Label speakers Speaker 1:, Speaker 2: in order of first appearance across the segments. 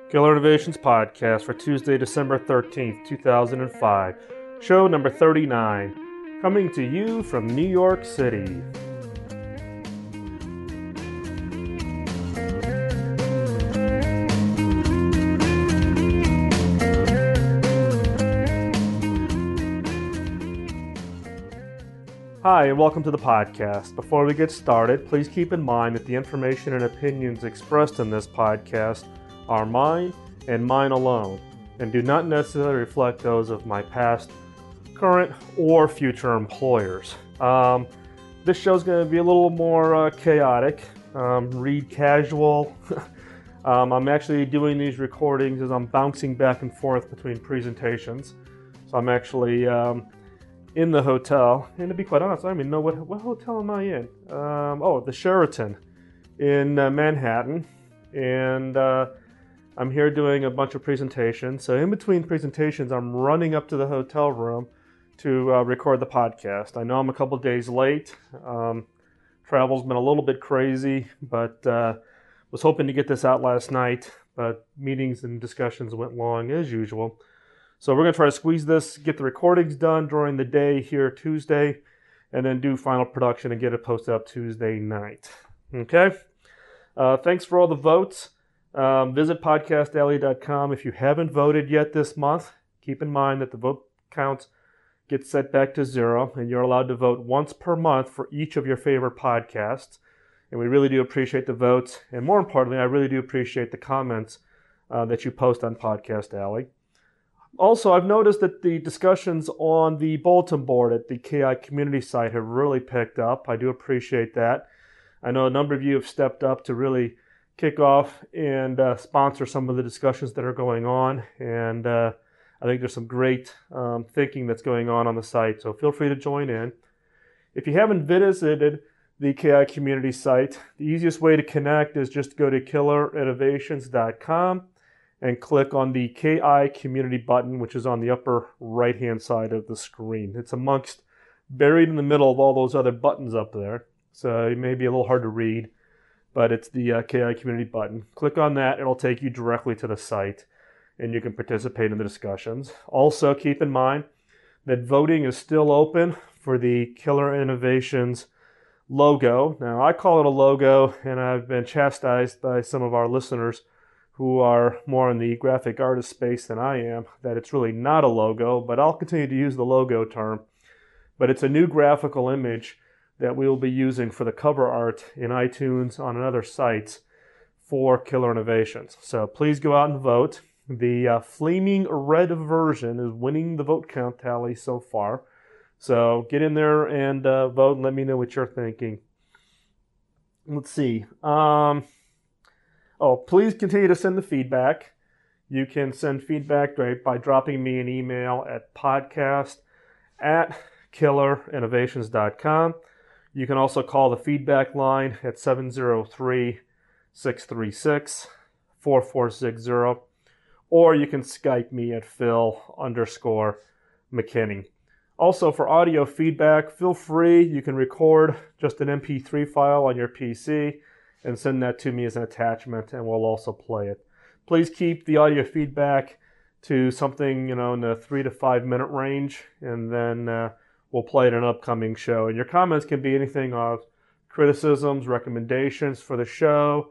Speaker 1: Killer Innovations Podcast for Tuesday, December 13th, 2005. Show number 39. Coming to you from New York City. Hi, and welcome to the podcast. Before we get started, please keep in mind that the information and opinions expressed in this podcast are mine and mine alone, and do not necessarily reflect those of my past, current, or future employers. This show's going to be a little more chaotic, read casual. I'm actually doing these recordings as I'm bouncing back and forth between presentations. So I'm actually in the hotel, and to be quite honest, I don't even know what hotel am I in. The Sheraton in Manhattan, and I'm here doing a bunch of presentations. So in between presentations, I'm running up to the hotel room to record the podcast. I know I'm a couple days late. Travel's been a little bit crazy, but was hoping to get this out last night, but meetings and discussions went long as usual. So we're going to try to squeeze this, get the recordings done during the day here Tuesday, and then do final production and get it posted up Tuesday night. Okay? Thanks for all the votes. Visit podcastalley.com. If you haven't voted yet this month, keep in mind that the vote count gets set back to 0, and you're allowed to vote once per month for each of your favorite podcasts. And we really do appreciate the votes. And more importantly, I really do appreciate the comments that you post on Podcast Alley. Also, I've noticed that the discussions on the bulletin board at the KI community site have really picked up. I do appreciate that. I know a number of you have stepped up to really kick off and sponsor some of the discussions that are going on. And I think there's some great thinking that's going on the site. So feel free to join in. If you haven't visited the KI community site, the easiest way to connect is just go to killerinnovations.com. and click on the KI community button, which is on the upper right-hand side of the screen. It's buried in the middle of all those other buttons up there. So it may be a little hard to read, but it's the KI community button. Click on that, it'll take you directly to the site, and you can participate in the discussions. Also, keep in mind that voting is still open for the Killer Innovations logo. Now, I call it a logo, and I've been chastised by some of our listeners who are more in the graphic artist space than I am, that it's really not a logo, but I'll continue to use the logo term. But it's a new graphical image that we will be using for the cover art in iTunes on other sites for Killer Innovations. So please go out and vote. The flaming red version is winning the vote count tally so far. So get in there and vote and let me know what you're thinking. Let's see. Please continue to send the feedback. You can send feedback by dropping me an email at podcast@killerinnovations.com. You can also call the feedback line at 703-636-4460, or you can Skype me at Phil_McKinney. Also, for audio feedback, feel free. You can record just an MP3 file on your PC and send that to me as an attachment, and we'll also play it. Please keep the audio feedback to something, in the 3 to 5 minute range, and then we'll play it in an upcoming show. And your comments can be anything of criticisms, recommendations for the show,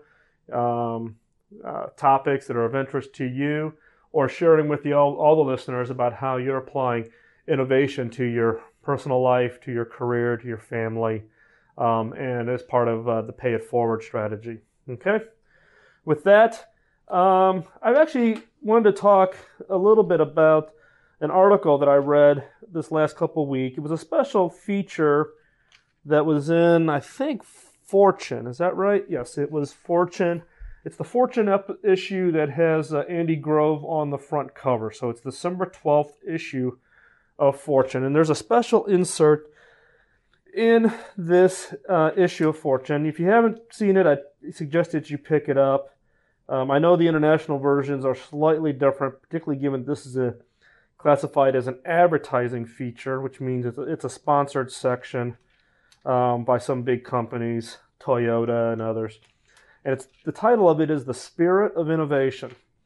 Speaker 1: topics that are of interest to you, or sharing with all the listeners about how you're applying innovation to your personal life, to your career, to your family, and as part of the Pay It Forward strategy. Okay? With that, I've actually wanted to talk a little bit about an article that I read this last couple of weeks. It was a special feature that was in, I think, Fortune. Is that right? Yes, it was Fortune. It's the Fortune issue that has Andy Grove on the front cover. So it's December 12th issue of Fortune. And there's a special insert in this issue of Fortune. If you haven't seen it, I suggest that you pick it up. I know the international versions are slightly different, particularly given this is classified as an advertising feature, which means it's a sponsored section by some big companies, Toyota and others. And the title of it is The Spirit of Innovation.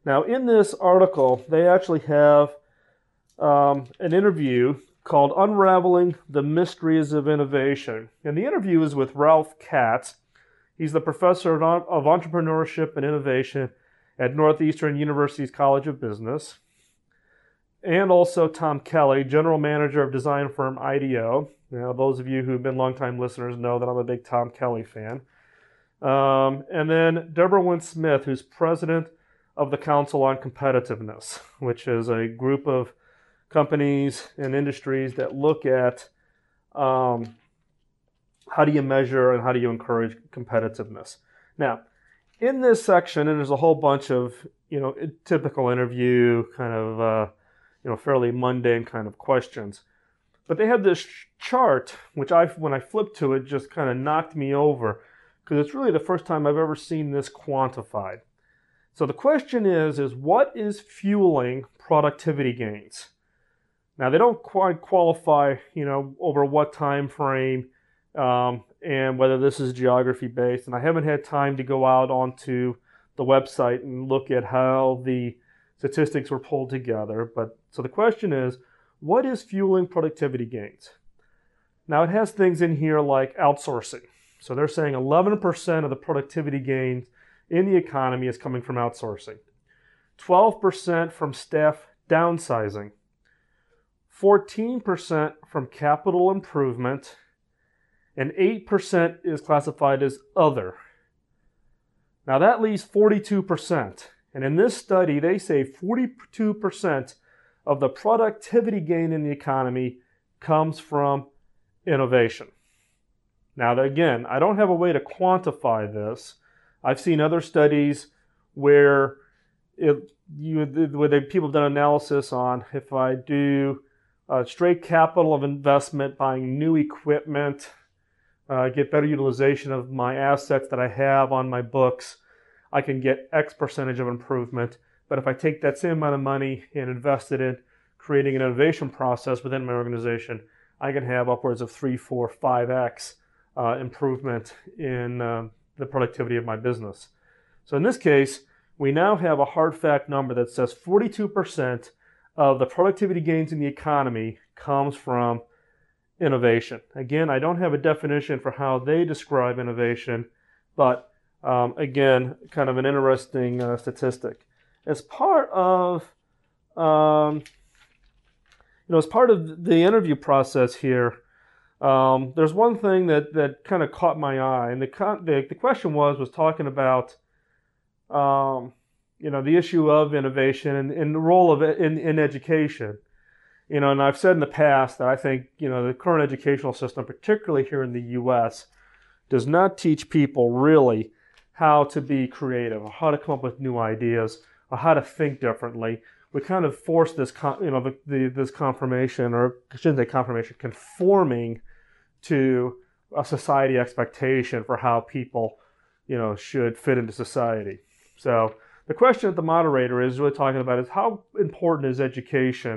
Speaker 1: Now, in this article, they actually have an interview called Unraveling the Mysteries of Innovation. And the interview is with Ralph Katz. He's the professor of entrepreneurship and innovation at Northeastern University's College of Business. And also Tom Kelly, general manager of design firm IDEO. Now, those of you who've been longtime listeners know that I'm a big Tom Kelly fan. And then Deborah Wynn Smith, who's president of the Council on Competitiveness, which is a group of companies and industries that look at how do you measure and how do you encourage competitiveness. Now, in this section, and there's a whole bunch of, typical interview kind of, fairly mundane kind of questions. But they have this chart, which when I flipped to it, just kind of knocked me over, because it's really the first time I've ever seen this quantified. So the question is what is fueling productivity gains? Now, they don't quite qualify, over what time frame and whether this is geography based. And I haven't had time to go out onto the website and look at how the statistics were pulled together. But so the question is, what is fueling productivity gains? Now, it has things in here like outsourcing. So they're saying 11% of the productivity gains in the economy is coming from outsourcing, 12% from staff downsizing, 14% from capital improvement, and 8% is classified as other. Now that leaves 42%. And in this study, they say 42% of the productivity gain in the economy comes from innovation. Now, again, I don't have a way to quantify this. I've seen other studies where people have done analysis on if I do straight capital of investment, buying new equipment, get better utilization of my assets that I have on my books, I can get X percentage of improvement. But if I take that same amount of money and invest it in creating an innovation process within my organization, I can have upwards of 3, 4, 5X improvement in the productivity of my business. So in this case, we now have a hard fact number that says 42% of the productivity gains in the economy comes from innovation. Again, I don't have a definition for how they describe innovation, but again, kind of an interesting statistic. As part of as part of the interview process here, there's one thing that kind of caught my eye, and the question was talking about the issue of innovation and the role of it in education. And I've said in the past that I think the current educational system, particularly here in the U.S., does not teach people really how to be creative, or how to come up with new ideas, or how to think differently. We kind of force this, this confirmation, or I shouldn't say confirmation, conforming to a society expectation for how people, should fit into society. So the question that the moderator is really talking about is how important is education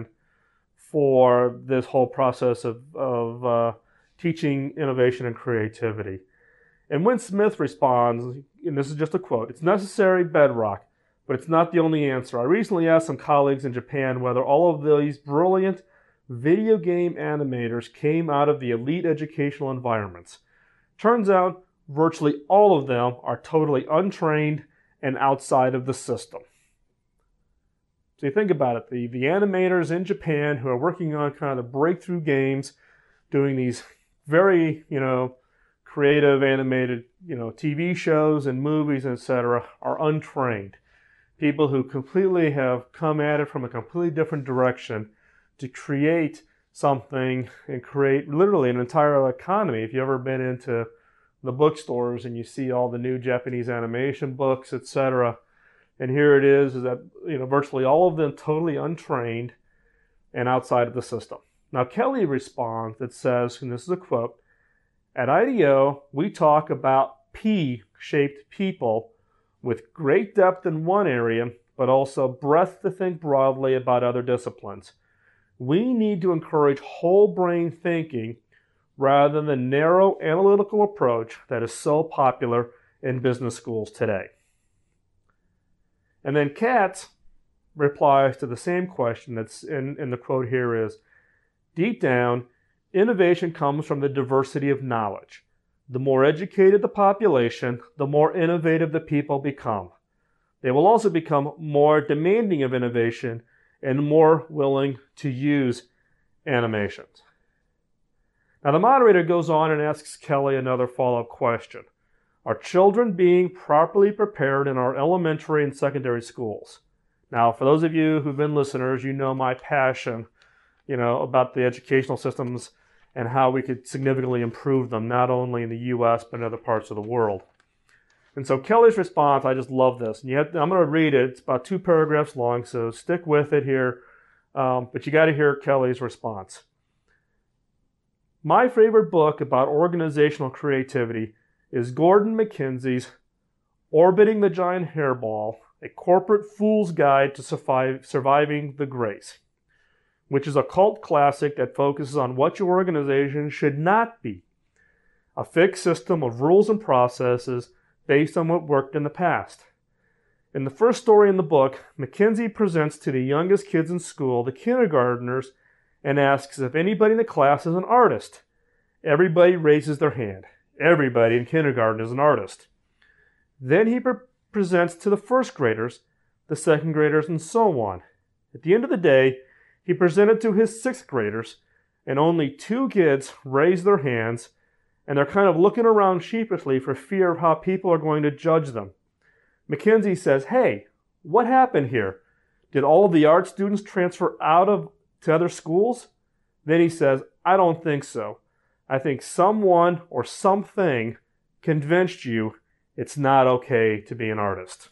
Speaker 1: for this whole process of teaching innovation and creativity. And Wynn Smith responds, and this is just a quote, "It's necessary bedrock, but it's not the only answer. I recently asked some colleagues in Japan whether all of these brilliant video game animators came out of the elite educational environments. Turns out virtually all of them are totally untrained and outside of the system." So you think about it, the animators in Japan who are working on kind of the breakthrough games, doing these very, creative animated, TV shows and movies, etc., are untrained. People who completely have come at it from a completely different direction to create something and create literally an entire economy. If you've ever been into the bookstores and you see all the new Japanese animation books, etc., and here it is that virtually all of them totally untrained and outside of the system. Now Kelly responds that says, and this is a quote, "At IDEO, we talk about P-shaped people with great depth in one area, but also breadth to think broadly about other disciplines. We need to encourage whole brain thinking rather than the narrow analytical approach that is so popular in business schools today." And then Katz replies to the same question that's in the quote here is, deep down, innovation comes from the diversity of knowledge. The more educated the population, the more innovative the people become. They will also become more demanding of innovation and more willing to use animations. Now the moderator goes on and asks Kelly another follow-up question. Are children being properly prepared in our elementary and secondary schools? Now, for those of you who've been listeners, you know my passion, about the educational systems and how we could significantly improve them, not only in the U.S., but in other parts of the world. And so Kelly's response, I just love this. And I'm going to read it. It's about 2 paragraphs long, so stick with it here. But you got to hear Kelly's response. My favorite book about organizational creativity is Gordon McKenzie's Orbiting the Giant Hairball, A Corporate Fool's Guide to Surviving the Grace, which is a cult classic that focuses on what your organization should not be. A fixed system of rules and processes based on what worked in the past. In the first story in the book, McKenzie presents to the youngest kids in school, the kindergartners, and asks if anybody in the class is an artist. Everybody raises their hand. Everybody in kindergarten is an artist. Then he presents to the first graders, the second graders, and so on. At the end of the day, he presented to his 6th graders, and only 2 kids raised their hands, and they're kind of looking around sheepishly for fear of how people are going to judge them. McKenzie says, hey, what happened here? Did all of the art students transfer to other schools? Then he says, I don't think so. I think someone or something convinced you it's not okay to be an artist.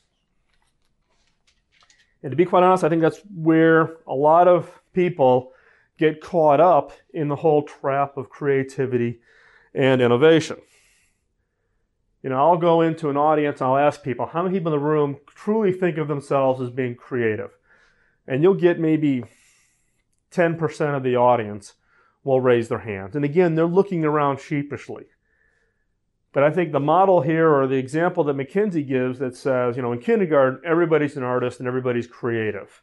Speaker 1: And to be quite honest, I think that's where a lot of people get caught up in the whole trap of creativity and innovation. I'll go into an audience and I'll ask people, how many people in the room truly think of themselves as being creative? And you'll get maybe 10% of the audience will raise their hands. And again, they're looking around sheepishly. But I think the model here, or the example that McKenzie gives that says, in kindergarten, everybody's an artist and everybody's creative.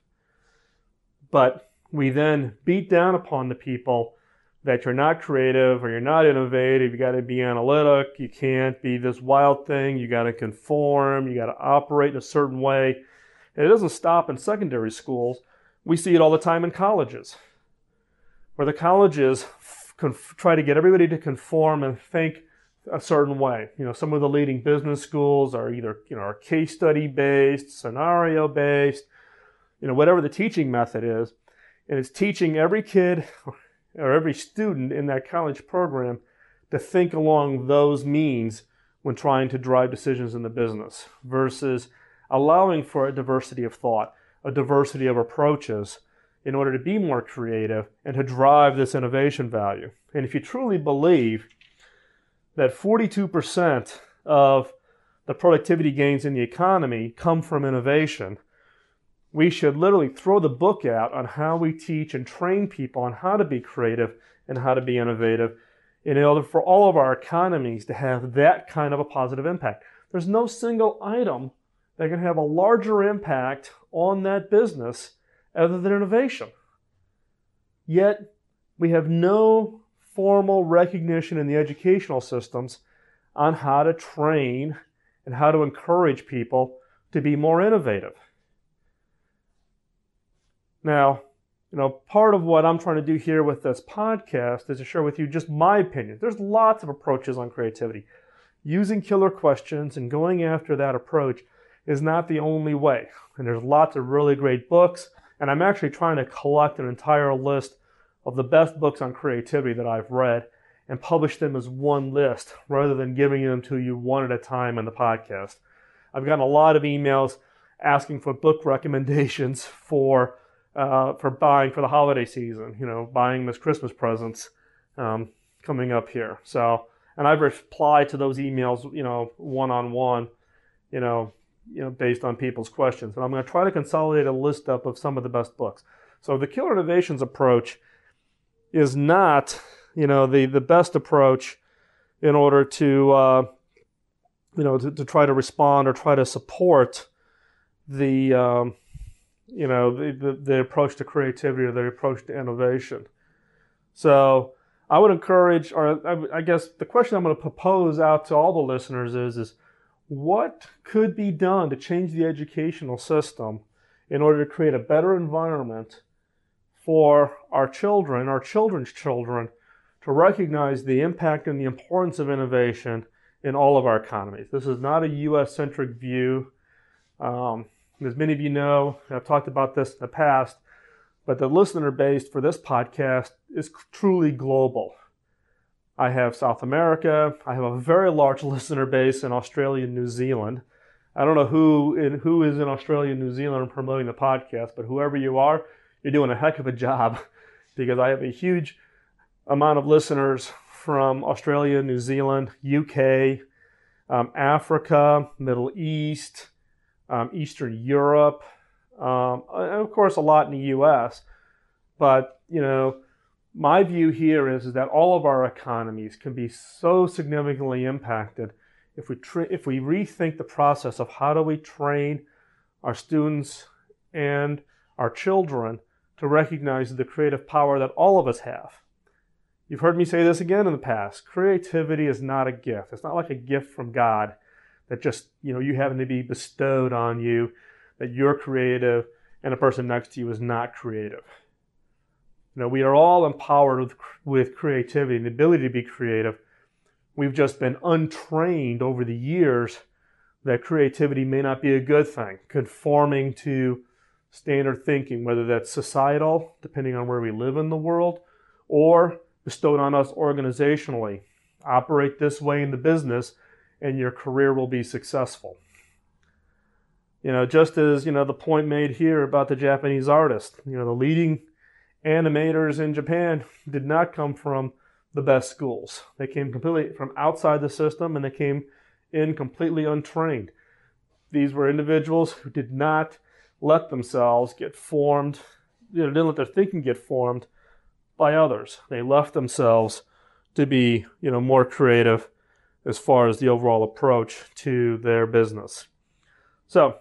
Speaker 1: But we then beat down upon the people that you're not creative or you're not innovative, you got to be analytic, you can't be this wild thing, you got to conform, you got to operate in a certain way. And it doesn't stop in secondary schools. We see it all the time in colleges, where the colleges try to get everybody to conform and think a certain way. Some of the leading business schools are either, are case study based, scenario based, whatever the teaching method is. And it's teaching every kid or every student in that college program to think along those means when trying to drive decisions in the business, versus allowing for a diversity of thought, a diversity of approaches in order to be more creative and to drive this innovation value. And if you truly believe that 42% of the productivity gains in the economy come from innovation, we should literally throw the book out on how we teach and train people on how to be creative and how to be innovative in order for all of our economies to have that kind of a positive impact. There's no single item that can have a larger impact on that business other than innovation. Yet, we have no formal recognition in the educational systems on how to train and how to encourage people to be more innovative. Now, part of what I'm trying to do here with this podcast is to share with you just my opinion. There's lots of approaches on creativity. Using killer questions and going after that approach is not the only way. And there's lots of really great books, and I'm actually trying to collect an entire list of the best books on creativity that I've read and publish them as one list rather than giving them to you one at a time in the podcast. I've gotten a lot of emails asking for book recommendations for buying for the holiday season, buying this Christmas presents coming up here. So, and I've replied to those emails, one-on-one, based on people's questions. And I'm going to try to consolidate a list up of some of the best books. So the Killer Innovations approach is not, the best approach in order to, to try to respond or try to support the the approach to creativity or the approach to innovation. So I would encourage, or I guess the question I'm going to propose out to all the listeners is what could be done to change the educational system in order to create a better environment for our children, our children's children, to recognize the impact and the importance of innovation in all of our economies. This is not a U.S.-centric view. As many of you know, I've talked about this in the past, but the listener base for this podcast is truly global. I have South America. I have a very large listener base in Australia and New Zealand. I don't know who is in Australia and New Zealand promoting the podcast, but whoever you are, you're doing a heck of a job, because I have a huge amount of listeners from Australia, New Zealand, UK, Africa, Middle East, Eastern Europe, and of course a lot in the US. But, my view here is that all of our economies can be so significantly impacted if we rethink the process of how do we train our students and our children to recognize the creative power that all of us have. You've heard me say this again in the past. Creativity is not a gift. It's not like a gift from God that just, you happen to be bestowed on you, that you're creative and the person next to you is not creative. We are all empowered with creativity and the ability to be creative. We've just been untrained over the years that creativity may not be a good thing, conforming to standard thinking, whether that's societal, depending on where we live in the world, or bestowed on us organizationally. Operate this way in the business and your career will be successful. Just as, the point made here about the Japanese artist, the leading animators in Japan did not come from the best schools. They came completely from outside the system, and they came in completely untrained. These were individuals who did not let themselves get formed, didn't let their thinking get formed by others. They left themselves to be, more creative as far as the overall approach to their business. So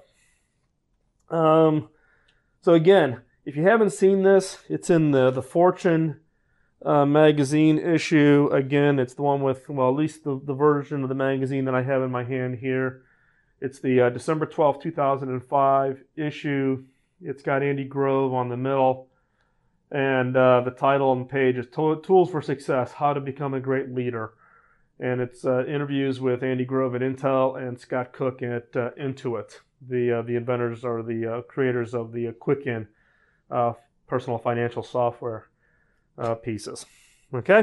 Speaker 1: again, if you haven't seen this, it's in the Fortune magazine issue. Again, it's the one with, at least the version of the magazine that I have in my hand here. It's the December 12th, 2005 issue. It's got Andy Grove on the middle. And the title on the page is Tools for Success, How to Become a Great Leader. And it's interviews with Andy Grove at Intel and Scott Cook at Intuit, the inventors or the creators of the Quicken personal financial software pieces. Okay?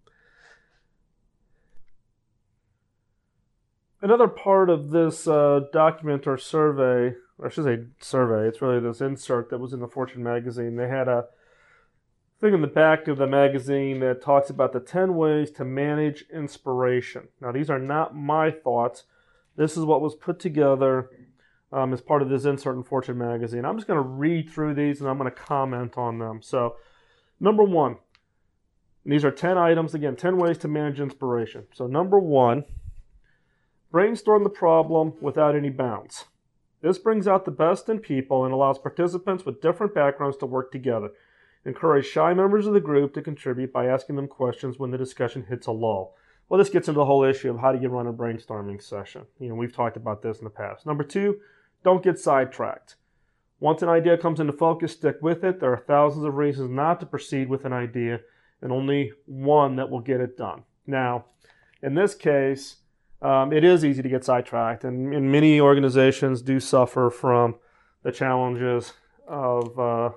Speaker 1: Another part of this document or survey, or I should say survey, it's really this insert that was in the Fortune magazine. They had a thing in the back of the magazine that talks about the 10 ways to manage inspiration. Now, these are not my thoughts. This is what was put together as part of this insert in Fortune magazine. I'm just going to read through these and I'm going to comment on them. So, number one, these are 10 items. Again, 10 ways to manage inspiration. So, number one, brainstorm the problem without any bounds. This brings out the best in people and allows participants with different backgrounds to work together. Encourage shy members of the group to contribute by asking them questions when the discussion hits a lull. Well, this gets into the whole issue of how do you run a brainstorming session. We've talked about this in the past. Number two, don't get sidetracked. Once an idea comes into focus, stick with it. There are thousands of reasons not to proceed with an idea, and only one that will get it done. Now, in this case, it is easy to get sidetracked, and many organizations do suffer from the challenges of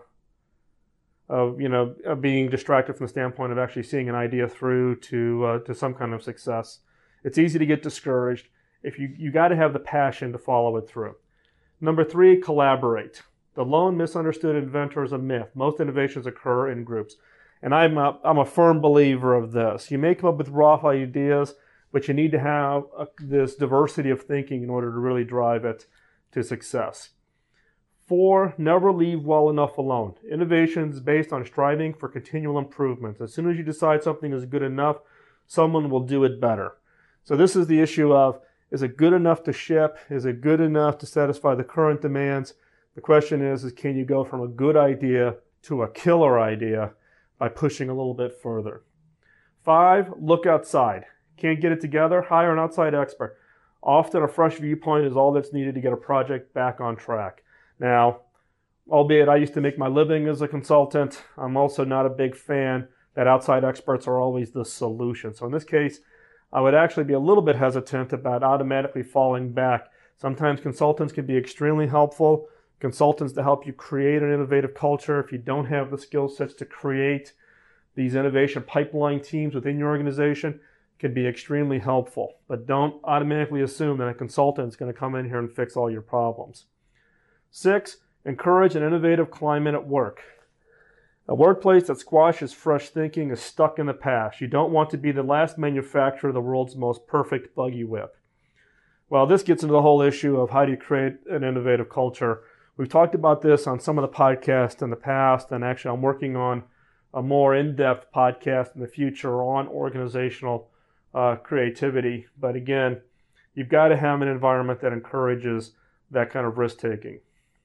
Speaker 1: being distracted from the standpoint of actually seeing an idea through to some kind of success. It's easy to get discouraged. If you got to have the passion to follow it through. Number three, collaborate. The lone misunderstood inventor is a myth. Most innovations occur in groups, and I'm a firm believer of this. You may come up with raw ideas, but you need to have this diversity of thinking in order to really drive it to success. 4, never leave well enough alone. Innovation is based on striving for continual improvements. As soon as you decide something is good enough, someone will do it better. So this is the issue of, is it good enough to ship? Is it good enough to satisfy the current demands? The question is can you go from a good idea to a killer idea by pushing a little bit further? 5, look outside. Can't get it together? Hire an outside expert. Often a fresh viewpoint is all that's needed to get a project back on track. Now, albeit I used to make my living as a consultant, I'm also not a big fan that outside experts are always the solution. So in this case, I would actually be a little bit hesitant about automatically falling back. Sometimes consultants can be extremely helpful. Consultants to help you create an innovative culture. If you don't have the skill sets to create these innovation pipeline teams within your organization, can be extremely helpful. But don't automatically assume that a consultant is going to come in here and fix all your problems. 6, encourage an innovative climate at work. A workplace that squashes fresh thinking is stuck in the past. You don't want to be the last manufacturer of the world's most perfect buggy whip. Well, this gets into the whole issue of how do you create an innovative culture. We've talked about this on some of the podcasts in the past, and actually I'm working on a more in-depth podcast in the future on organizational creativity. But again, you've got to have an environment that encourages that kind of risk-taking.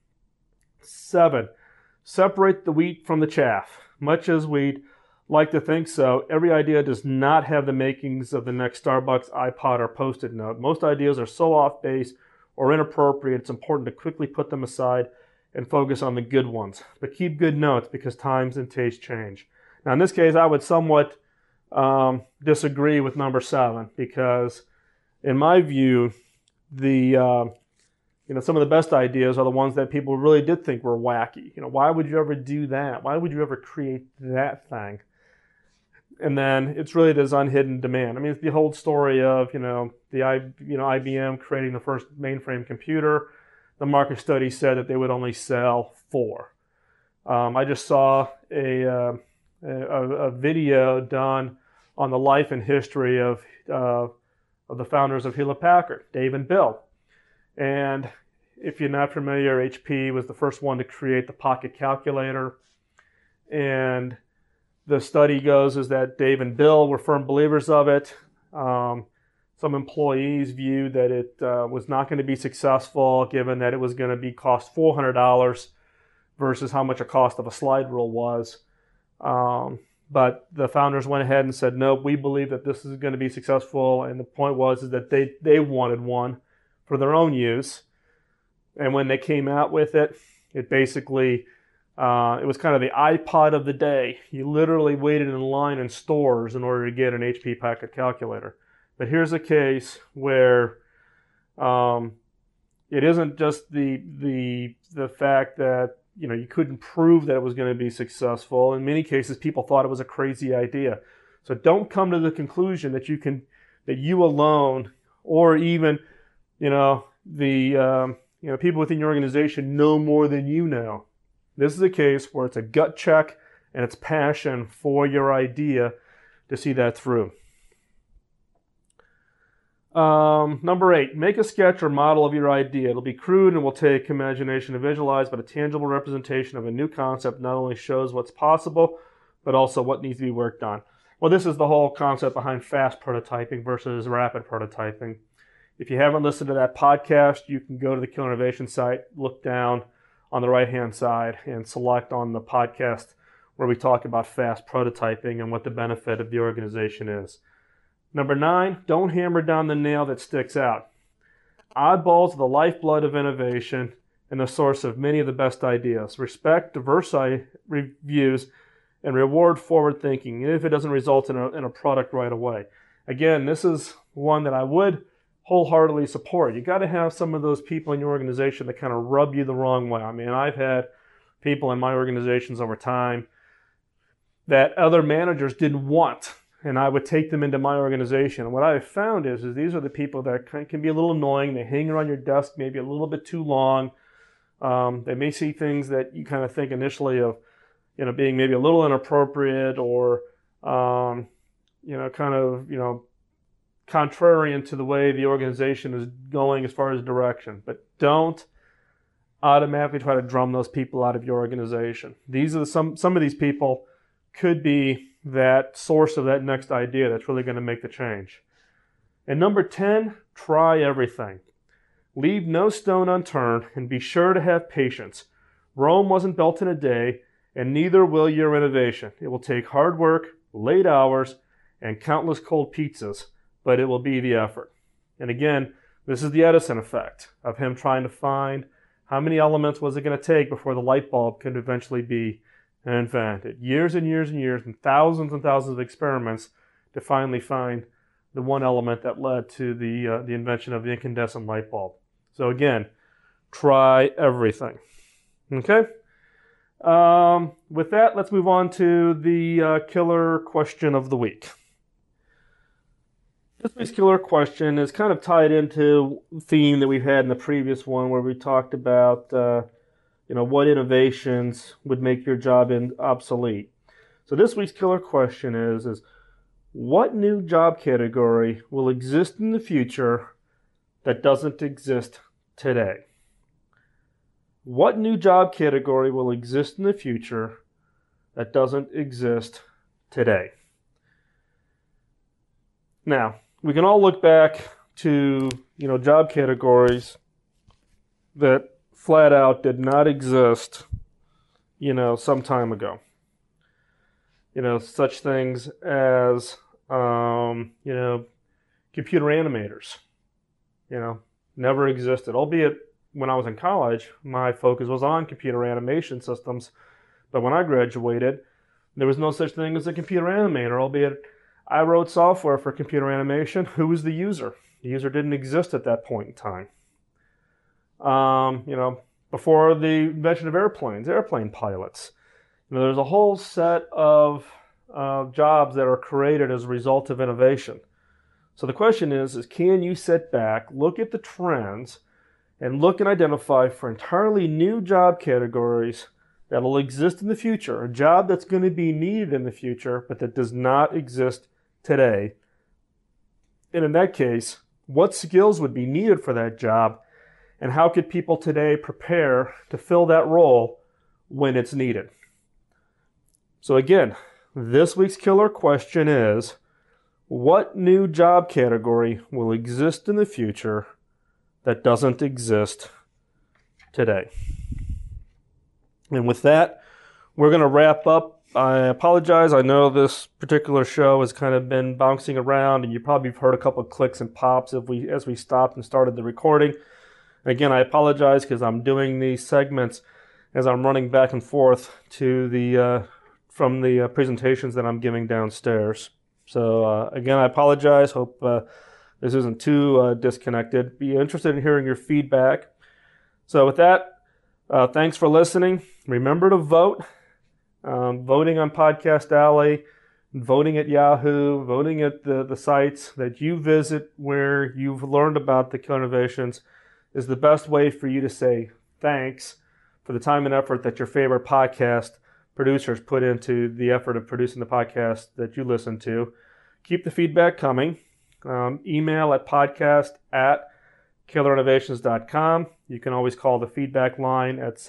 Speaker 1: 7, separate the wheat from the chaff. Much as we'd like to think so, every idea does not have the makings of the next Starbucks, iPod, or Post-it note. Most ideas are so off base or inappropriate, it's important to quickly put them aside and focus on the good ones. But keep good notes because times and tastes change. Now, in this case, I would somewhat disagree with number 7 because, in my view, some of the best ideas are the ones that people really did think were wacky. Why would you ever do that? Why would you ever create that thing? And then it's really this unhidden demand. I mean, it's the whole story of IBM creating the first mainframe computer. The market study said that they would only sell 4. I just saw a video done on the life and history of the founders of Hewlett Packard, Dave and Bill. And if you're not familiar, HP was the first one to create the pocket calculator. And the study goes is that Dave and Bill were firm believers of it. Some employees viewed that it was not going to be successful given that it was going to cost $400 versus how much a cost of a slide rule was. But the founders went ahead and said, no, we believe that this is going to be successful. And the point was is that they wanted one for their own use. And when they came out with it, it basically, it was kind of the iPod of the day. You literally waited in line in stores in order to get an HP pocket calculator. But here's a case where it isn't just the fact that you couldn't prove that it was going to be successful. In many cases, people thought it was a crazy idea. So don't come to the conclusion that you alone, or even people within your organization know more than you know. This is a case where it's a gut check and it's passion for your idea to see that through. Number 8, make a sketch or model of your idea. It'll be crude and will take imagination to visualize, but a tangible representation of a new concept not only shows what's possible, but also what needs to be worked on. Well, this is the whole concept behind fast prototyping versus rapid prototyping. If you haven't listened to that podcast, you can go to the Killer Innovation site, look down on the right-hand side, and select on the podcast where we talk about fast prototyping and what the benefit of the organization is. Number 9, don't hammer down the nail that sticks out. Oddballs are the lifeblood of innovation and the source of many of the best ideas. Respect diverse reviews and reward forward thinking, even if it doesn't result in a product right away. Again, this is one that I would wholeheartedly support. You got to have some of those people in your organization that kind of rub you the wrong way. I mean, I've had people in my organizations over time that other managers didn't want, and I would take them into my organization. And what I've found is these are the people that can be a little annoying. They hang around your desk maybe a little bit too long. They may see things that you kind of think initially of, being maybe a little inappropriate or, contrarian to the way the organization is going as far as direction. But don't automatically try to drum those people out of your organization. These are some of these people could be that source of that next idea that's really going to make the change. And number 10, try everything. Leave no stone unturned and be sure to have patience. Rome wasn't built in a day, and neither will your innovation. It will take hard work, late hours, and countless cold pizzas, but it will be the effort. And again, this is the Edison effect of him trying to find how many elements was it going to take before the light bulb could eventually be invented. Years and years and years and thousands of experiments to finally find the one element that led to the invention of the incandescent light bulb. So again, try everything. Okay? With that, let's move on to the killer question of the week. This week's killer question is kind of tied into the theme that we've had in the previous one, where we talked about what innovations would make your job obsolete. So this week's killer question is what new job category will exist in the future that doesn't exist today? What new job category will exist in the future that doesn't exist today? Now, we can all look back to, job categories that flat out did not exist, some time ago. Such things as, computer animators, never existed. Albeit when I was in college, my focus was on computer animation systems. But when I graduated, there was no such thing as a computer animator, albeit I wrote software for computer animation. Who was the user? The user didn't exist at that point in time. Before the invention of airplane pilots, there's a whole set of jobs that are created as a result of innovation. So the question is can you sit back, look at the trends, and look and identify for entirely new job categories that will exist in the future, a job that's going to be needed in the future, but that does not exist today. And in that case, what skills would be needed for that job, and how could people today prepare to fill that role when it's needed? So again, this week's killer question is, what new job category will exist in the future that doesn't exist today? And with that, we're going to wrap up. I apologize. I know this particular show has kind of been bouncing around, and you probably have heard a couple of clicks and pops as we stopped and started the recording. Again, I apologize because I'm doing these segments as I'm running back and forth to from the presentations that I'm giving downstairs. So again, I apologize. Hope this isn't too disconnected. Be interested in hearing your feedback. So with that, thanks for listening. Remember to vote. Voting on Podcast Alley, voting at Yahoo, voting at the sites that you visit where you've learned about the killer innovations is the best way for you to say thanks for the time and effort that your favorite podcast producers put into the effort of producing the podcast that you listen to. Keep the feedback coming. Email at podcast@killerinnovations.com. You can always call the feedback line at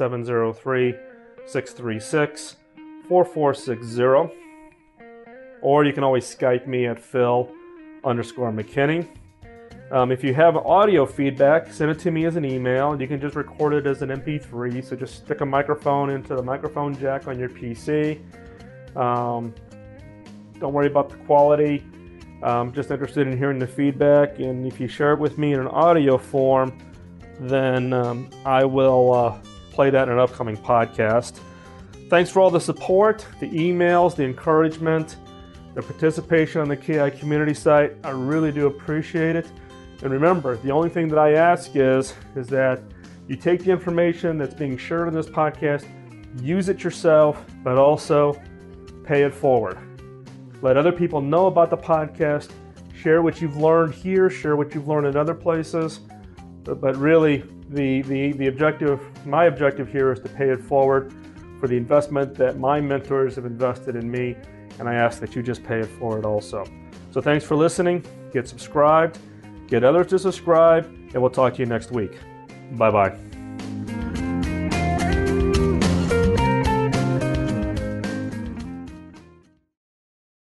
Speaker 1: 703-636-4460. Or you can always Skype me at Phil_McKinney. If you have audio feedback, send it to me as an email. You can just record it as an MP3. So just stick a microphone into the microphone jack on your PC. Don't worry about the quality. I'm just interested in hearing the feedback. And if you share it with me in an audio form, then I will play that in an upcoming podcast. Thanks for all the support, the emails, the encouragement, the participation on the KI community site. I really do appreciate it. And remember, the only thing that I ask is that you take the information that's being shared in this podcast, use it yourself, but also pay it forward. Let other people know about the podcast. Share what you've learned here, share what you've learned in other places. But really, the objective, my objective here is to pay it forward for the investment that my mentors have invested in me, and I ask that you just pay it forward also. So thanks for listening. Get subscribed. Get others to subscribe, and we'll talk to you next week. Bye-bye.